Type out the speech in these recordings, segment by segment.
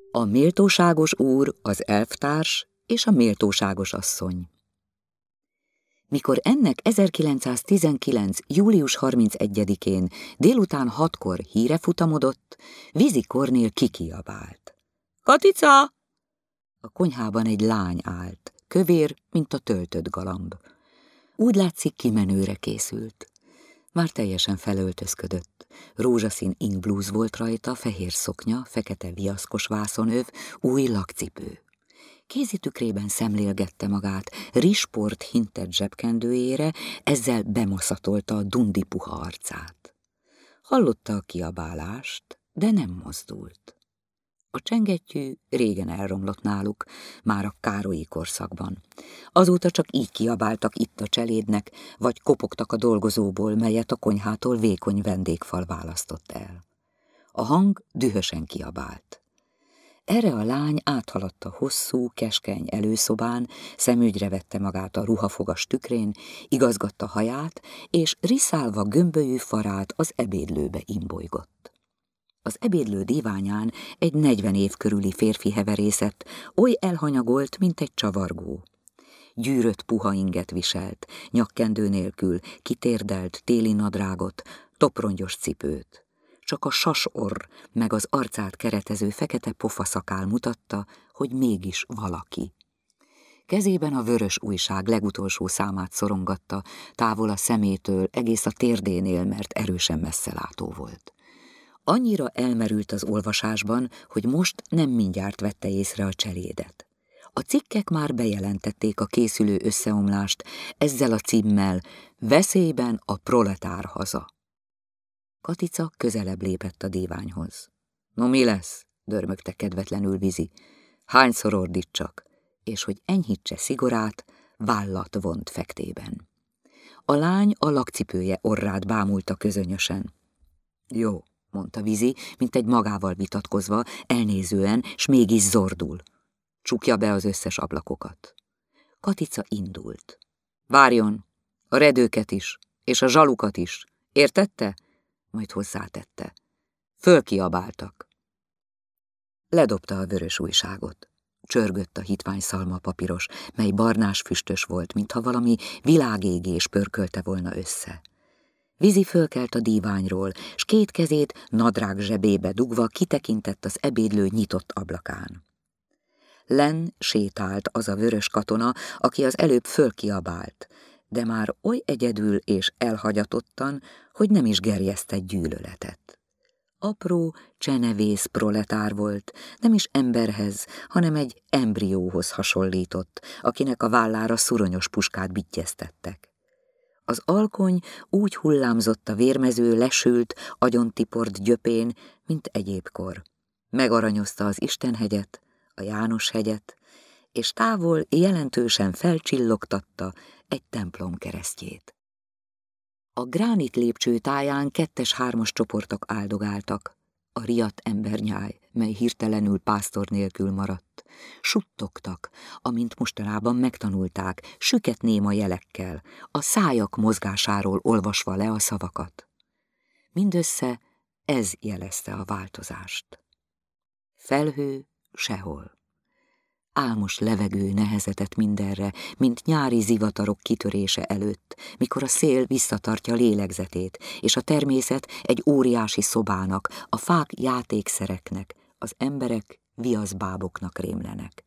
A méltóságos úr, az elftárs és a méltóságos asszony. Mikor ennek 1919. július 31-én délután 6-kor híre futamodott, Vizi Kornél kikiabált. Katica! A konyhában egy lány állt, kövér, mint a töltött galamb. Úgy látszik, kimenőre készült. Már teljesen felöltözködött. Rózsaszín ingblúz volt rajta, fehér szoknya, fekete viaszkos vászonöv, új lakcipő. Kézitükrében szemlélgette magát, rizsport hintett zsebkendőjére, ezzel bemaszatolta a dundi puha arcát. Hallotta a kiabálást, de nem mozdult. A csengettyű régen elromlott náluk, már a Károlyi korszakban. Azóta csak így kiabáltak itt a cselédnek, vagy kopogtak a dolgozóból, melyet a konyhától vékony vendégfal választott el. A hang dühösen kiabált. Erre a lány áthaladt a hosszú, keskeny előszobán, szemügyre vette magát a ruhafogas tükrén, igazgatta haját, és riszálva gömbölyű farát az ebédlőbe imbolygott. Az ebédlő díványán egy 40 év körüli férfi heverészett, oly elhanyagolt, mint egy csavargó. Gyűrött puha inget viselt, nyakkendő nélkül, kitérdelt téli nadrágot, toprongyos cipőt. Csak a sasorr meg az arcát keretező fekete pofaszakál mutatta, hogy mégis valaki. Kezében a vörös újság legutolsó számát szorongatta, távol a szemétől, egész a térdénél, mert erősen messzelátó volt. Annyira elmerült az olvasásban, hogy most nem mindjárt vette észre a cselédet. A cikkek már bejelentették a készülő összeomlást, ezzel a címmel: Veszélyben a proletár haza. Katica közelebb lépett a díványhoz. No, mi lesz? Dörmögte kedvetlenül Vizi. Hányszor ordítsak? És hogy enyhítse szigorát, vállat vont fektében. A lány a lakcipője orrát bámulta közönyösen. Jó, mondta Vizi, mint egy magával vitatkozva, elnézően, s mégis zordul. Csukja be az összes ablakokat. Katica indult. Várjon, a redőket is, és a zsalukat is. Értette? Majd hozzátette. Fölkiabáltak. Ledobta a vörös újságot. Csörgött a hitvány szalmapapíros, mely barnás füstös volt, mintha valami világégés pörkölte volna össze. Vizi fölkelt a díványról, s két kezét nadrág zsebébe dugva kitekintett az ebédlő nyitott ablakán. Len sétált az a vörös katona, aki az előbb fölkiabált, de már oly egyedül és elhagyatottan, hogy nem is gerjesztett gyűlöletet. Apró, csenevész proletár volt, nem is emberhez, hanem egy embrióhoz hasonlított, akinek a vállára szuronyos puskát bittyeztettek. Az alkony úgy hullámzott a vérmező lesült, agyontiport gyöpén, mint egyébkor. Megaranyozta az Istenhegyet, a János-hegyet, és távol jelentősen felcsillogtatta egy templom keresztjét. A gránit lépcső táján 2-3-as csoportok áldogáltak. A riadt embernyáj, mely hirtelenül pásztor nélkül maradt. Suttogtak, amint mostanában megtanulták, süket néma jelekkel, a szájak mozgásáról olvasva le a szavakat. Mindössze ez jelezte a változást. Felhő sehol. Álmos levegő nehezetett mindenre, mint nyári zivatarok kitörése előtt, mikor a szél visszatartja lélegzetét, és a természet egy óriási szobának, a fák játékszereknek, az emberek viaszbáboknak rémlenek.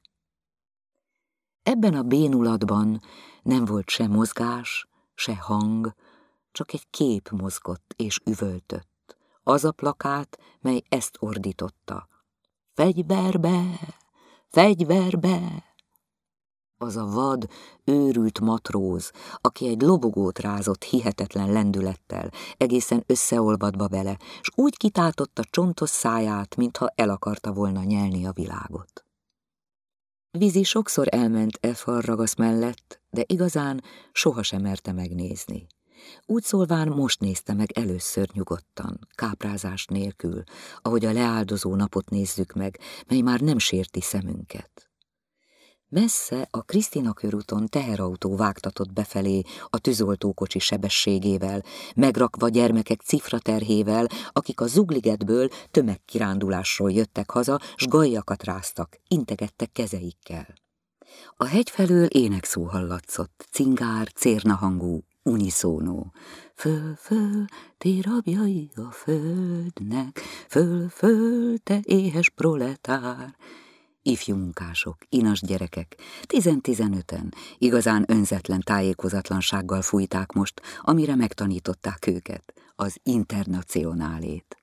Ebben a bénulatban nem volt se mozgás, se hang, csak egy kép mozgott és üvöltött. Az a plakát, mely ezt ordította. Fegyverbe! Fegyverbe! Az a vad, őrült matróz, aki egy lobogót rázott hihetetlen lendülettel, egészen összeolvadva vele, s úgy kitátotta csontos száját, mintha el akarta volna nyelni a világot. Vizi sokszor elment e falragasz mellett, de igazán sohasem merte megnézni. Úgy szólván most nézte meg először nyugodtan, káprázás nélkül, ahogy a leáldozó napot nézzük meg, mely már nem sérti szemünket. Messze a Krisztina körúton teherautó vágtatott befelé a tűzoltókocsi sebességével, megrakva gyermekek cifraterhével, akik a Zugligetből tömegkirándulásról jöttek haza, s gajjakat ráztak, integettek kezeikkel. A hegy felől énekszó hallatszott, cingár, cérnahangú, uniszónó. Föl, föl, ti rabjai a földnek, föl, föl, te éhes proletár. Ifjú munkások, inas gyerekek, 10-15-en, igazán önzetlen tájékozatlansággal fújták most, amire megtanították őket, az internacionálét.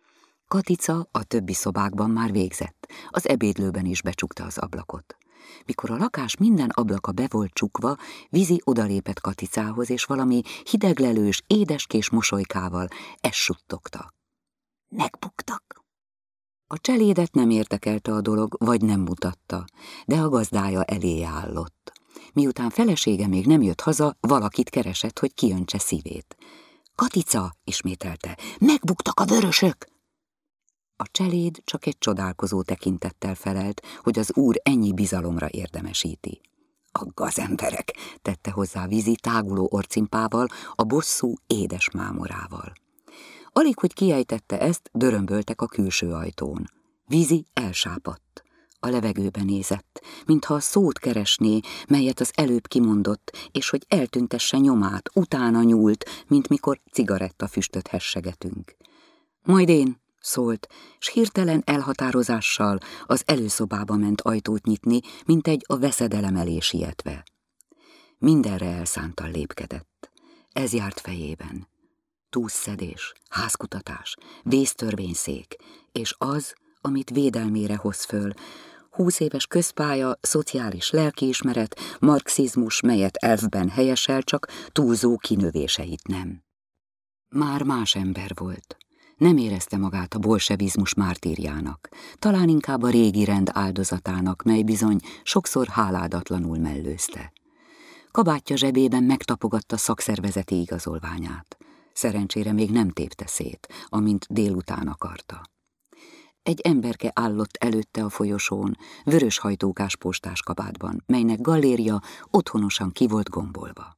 Katica a többi szobákban már végzett, az ebédlőben is becsukta az ablakot. Mikor a lakás minden ablaka be volt csukva, Vizi odalépett Katicához, és valami hideglelős, édeskés mosolykával ezt suttogta. Megbuktak! A cselédet nem érdekelte a dolog, vagy nem mutatta, de a gazdája elé állott. Miután felesége még nem jött haza, valakit keresett, hogy kiöntse szívét. Katica, ismételte, megbuktak a vörösök! A cseléd csak egy csodálkozó tekintettel felelt, hogy az úr ennyi bizalomra érdemesíti. A gazemberek, tette hozzá Vizi táguló orcimpával, a bosszú édes mámorával. Alig, hogy kiejtette ezt, dörömböltek a külső ajtón. Vizi elsápadt. A levegőbe nézett, mintha a szót keresné, melyet az előbb kimondott, és hogy eltüntesse nyomát, utána nyúlt, mint mikor cigarettafüstöt hessegetünk. Majd én, szólt, s hirtelen elhatározással az előszobába ment ajtót nyitni, mint egy a veszedelem elé sietve. Mindenre elszántan lépkedett. Ez járt fejében. Túszszedés, házkutatás, vésztörvényszék, és az, amit védelmére hoz föl, 20 éves közpálya, szociális lelkiismeret, marxizmus, melyet elfben helyesel, csak túlzó kinövéseit nem. Már más ember volt. Nem érezte magát a bolsevizmus mártírjának, talán inkább a régi rend áldozatának, mely bizony sokszor háládatlanul mellőzte. Kabátja zsebében megtapogatta szakszervezeti igazolványát. Szerencsére még nem tépte szét, amint délután akarta. Egy emberke állott előtte a folyosón, vörös hajtókás postás kabátban, melynek galléria otthonosan ki volt gombolva.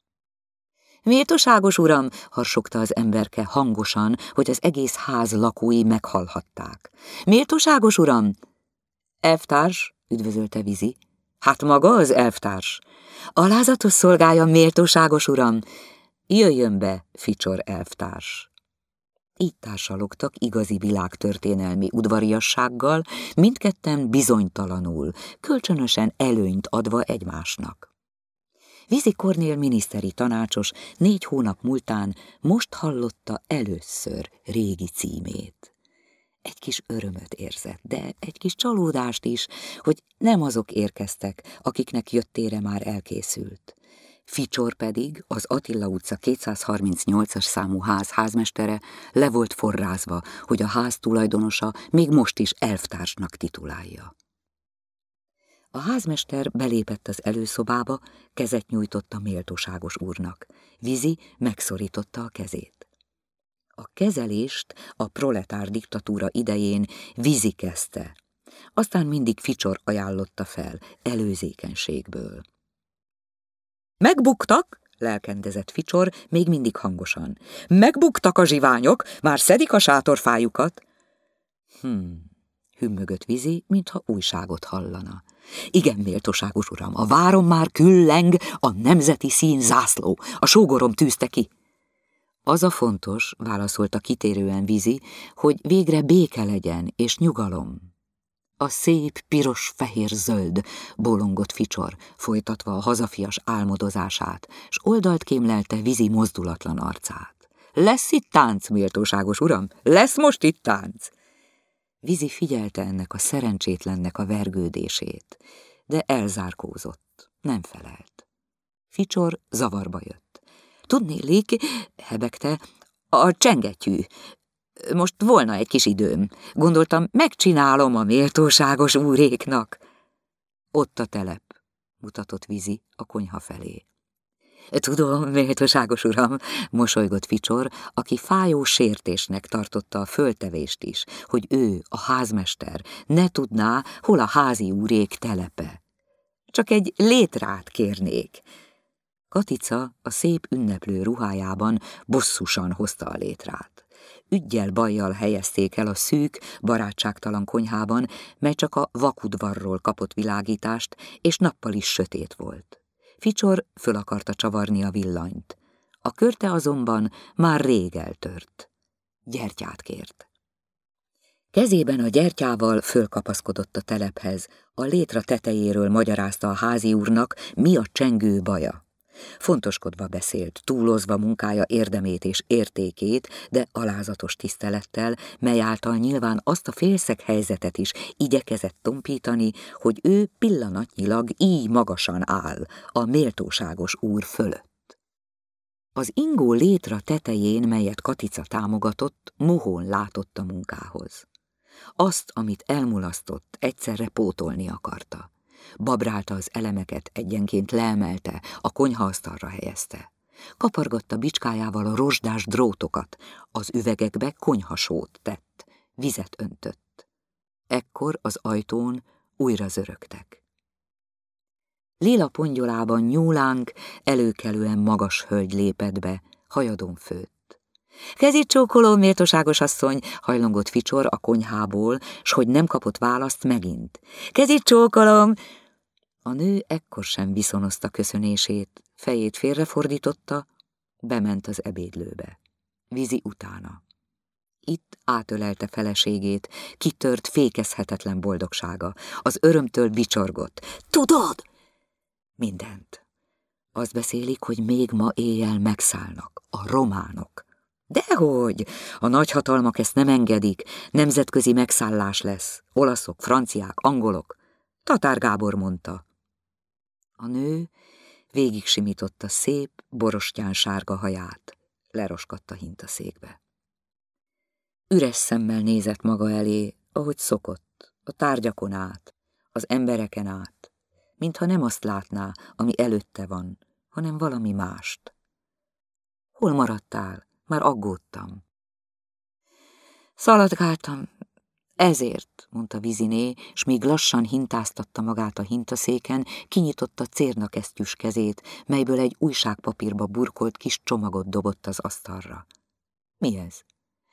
Méltóságos uram, harsogta az emberke hangosan, hogy az egész ház lakói meghallhatták. Méltóságos uram! Elvtárs, üdvözölte Vizi. Hát maga az elvtárs. Alázatos szolgája, méltóságos uram! Jöjjön be, ficsor elvtárs. Így társalogtak igazi világtörténelmi udvariassággal, mindketten bizonytalanul, kölcsönösen előnyt adva egymásnak. Vizi Kornél miniszteri tanácsos 4 hónap múltán most hallotta először régi címét. Egy kis örömöt érzett, de egy kis csalódást is, hogy nem azok érkeztek, akiknek jöttére már elkészült. Ficsor pedig, az Attila utca 238-as számú ház házmestere le volt forrázva, hogy a ház tulajdonosa még most is elvtársnak titulálja. A házmester belépett az előszobába, kezet nyújtott a méltóságos úrnak. Vizi megszorította a kezét. A kezelést a proletár diktatúra idején Vizi kezdte, aztán mindig Ficsor ajánlotta fel, előzékenységből. Megbuktak, lelkendezett Ficsor, még mindig hangosan. Megbuktak a zsiványok, már szedik a sátorfájukat. Hümmögött Vizi, mintha újságot hallana. Igen, méltóságos uram, a váron már külleng a nemzeti szín zászló, a sógorom tűzte ki. Az a fontos, válaszolta kitérően Vizi, hogy végre béke legyen és nyugalom. A szép piros-fehér-zöld, bólongott Ficsor, folytatva a hazafias álmodozását, s oldalt kémlelte Vizi mozdulatlan arcát. Lesz itt tánc, méltóságos uram? Lesz most itt tánc? Vizi figyelte ennek a szerencsétlennek a vergődését, de elzárkózott, nem felelt. Ficsor zavarba jött. Tudnélik, hebegte, a csengettyű. Most volna egy kis időm. Gondoltam, megcsinálom a méltóságos úréknak. Ott a telep, mutatott Vizi a konyha felé. Tudom, méltóságos uram, mosolygott Ficsor, aki fájó sértésnek tartotta a föltevést is, hogy ő, a házmester, ne tudná, hol a házi úrék telepe. Csak egy létrát kérnék. Katica a szép ünneplő ruhájában bosszusan hozta a létrát. Üggyel bajjal helyezték el a szűk, barátságtalan konyhában, mely csak a vakudvarról kapott világítást, és nappal is sötét volt. Ficsor föl akarta csavarni a villanyt. A körte azonban már rég eltört. Gyertyát kért. Kezében a gyertyával fölkapaszkodott a telephez, a létra tetejéről magyarázta a házi úrnak, mi a csengő baja. Fontoskodva beszélt, túlozva munkája érdemét és értékét, de alázatos tisztelettel, mely által nyilván azt a félszeg helyzetet is igyekezett tompítani, hogy ő pillanatnyilag így magasan áll a méltóságos úr fölött. Az ingó létra tetején, melyet Katica támogatott, mohón látott a munkához. Azt, amit elmulasztott, egyszerre pótolni akarta. Babrálta az elemeket, egyenként leemelte, a konyhaasztalra helyezte. Kapargatta bicskájával a rozsdás drótokat, az üvegekbe konyhasót tett, vizet öntött. Ekkor az ajtón újra zörögtek. Lila pongyolában nyúlánk, előkelően magas hölgy lépett be, hajadon főtt. Kezét csókolom, méltóságos asszony, hajlongott Ficsor a konyhából, s hogy nem kapott választ megint. Kezét csókolom! A nő ekkor sem viszonozta köszönését, fejét félrefordította, bement az ebédlőbe. Vizi utána. Itt átölelte feleségét, kitört fékezhetetlen boldogsága. Az örömtől vicsorgott. Tudod? Mindent. Azt beszélik, hogy még ma éjjel megszállnak, a románok. Dehogy! A nagyhatalmak ezt nem engedik, nemzetközi megszállás lesz. Olaszok, franciák, angolok. Tatár Gábor mondta. A nő végig simította szép, borostyán sárga haját, leroskadt a hintaszékbe. Üres szemmel nézett maga elé, ahogy szokott, a tárgyakon át, az embereken át, mintha nem azt látná, ami előtte van, hanem valami mást. Hol maradtál? Már aggódtam. Szaladgáltam, ezért, mondta Viziné, s míg lassan hintáztatta magát a hintaszéken, kinyitotta cérnakesztyűs kezét, melyből egy újságpapírba burkolt kis csomagot dobott az asztalra. Mi ez?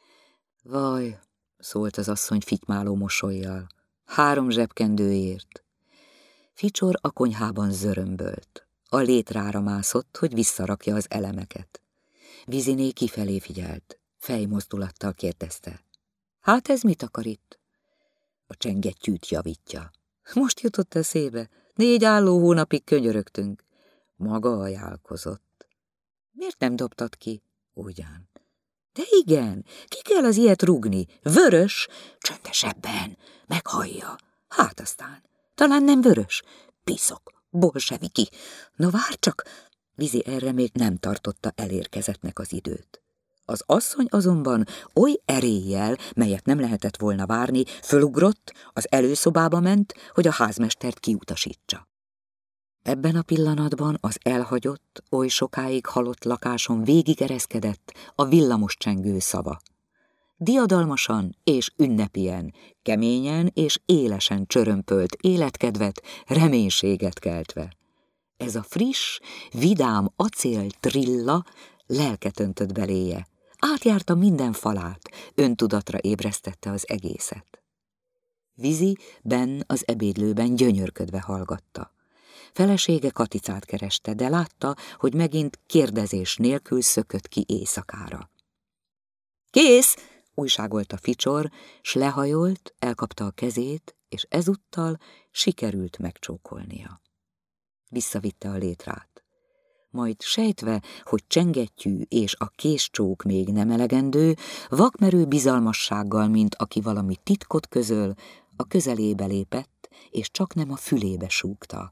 Vaj, szólt az asszony fitymáló mosollyal, 3 zsebkendőért. Ficsor a konyhában zörömbölt. A létrára mászott, hogy visszarakja az elemeket. Viziné kifelé figyelt, fejmozdulattal kérdezte. Hát ez mit akar itt? A csengettyűt javítja. Most jutott eszébe, 4 álló hónapig könyörögtünk. Maga ajánlkozott. Miért nem dobtad ki? Ugyan. De igen, ki kell az ilyet rúgni? Vörös? Csöndesebben, meghallja. Hát aztán, talán nem vörös. Piszok, bolseviki. No várj csak, Vizi erre még nem tartotta elérkezettnek az időt. Az asszony azonban oly eréllyel, melyet nem lehetett volna várni, fölugrott, az előszobába ment, hogy a házmestert kiutasítsa. Ebben a pillanatban az elhagyott, oly sokáig halott lakáson végigereszkedett a villamos csengő szava. Diadalmasan és ünnepien, keményen és élesen csörömpölt életkedvet, reménységet keltve. Ez a friss, vidám acél trilla lelket öntött beléje. Átjárta minden falát, öntudatra ébresztette az egészet. Vizi benn az ebédlőben gyönyörködve hallgatta. Felesége Katicát kereste, de látta, hogy megint kérdezés nélkül szökött ki éjszakára. Kész! Újságolta Ficsor, s lehajolt, elkapta a kezét, és ezúttal sikerült megcsókolnia. Visszavitte a létrát. Majd sejtve, hogy csengettyű és a kézcsók még nem elegendő, vakmerő bizalmassággal, mint aki valami titkot közöl, a közelébe lépett, és csaknem a fülébe súgta.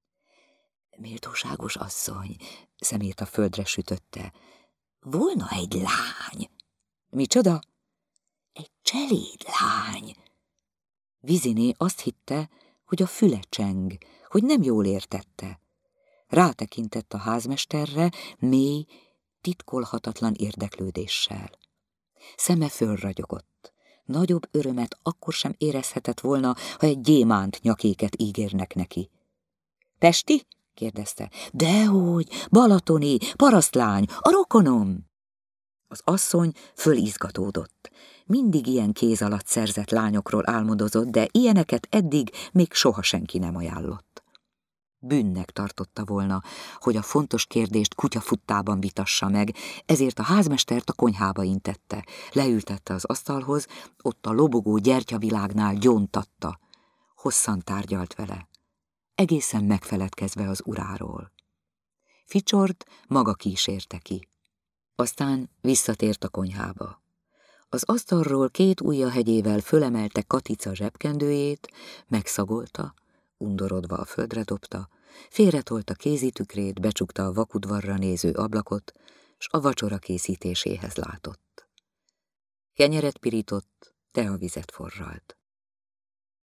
Méltóságos asszony, szemét a földre sütötte, volna egy lány. Micsoda? Egy cselédlány. Viziné azt hitte, hogy a füle cseng, hogy nem jól értette. Rátekintett a házmesterre mély, titkolhatatlan érdeklődéssel. Szeme fölragyogott. Nagyobb örömet akkor sem érezhetett volna, ha egy gyémánt nyakéket ígérnek neki. Pesti? kérdezte. Dehogy, balatoni, parasztlány, a rokonom. Az asszony fölizgatódott. Mindig ilyen kéz alatt szerzett lányokról álmodozott, de ilyeneket eddig még soha senki nem ajánlott. Bűnnek tartotta volna, hogy a fontos kérdést kutyafuttában vitassa meg, ezért a házmestert a konyhába intette, leültette az asztalhoz, ott a lobogó gyertyavilágnál gyóntatta. Hosszan tárgyalt vele, egészen megfeledkezve az uráról. Ficsort maga kísérte ki. Aztán visszatért a konyhába. Az asztalról 2 ujja hegyével fölemelte Katica zsebkendőjét, megszagolta, undorodva a földre dobta, félretolta kézitükrét, becsukta a vakudvarra néző ablakot, s a vacsora készítéséhez látott. Kenyeret pirított, teavizet forralt.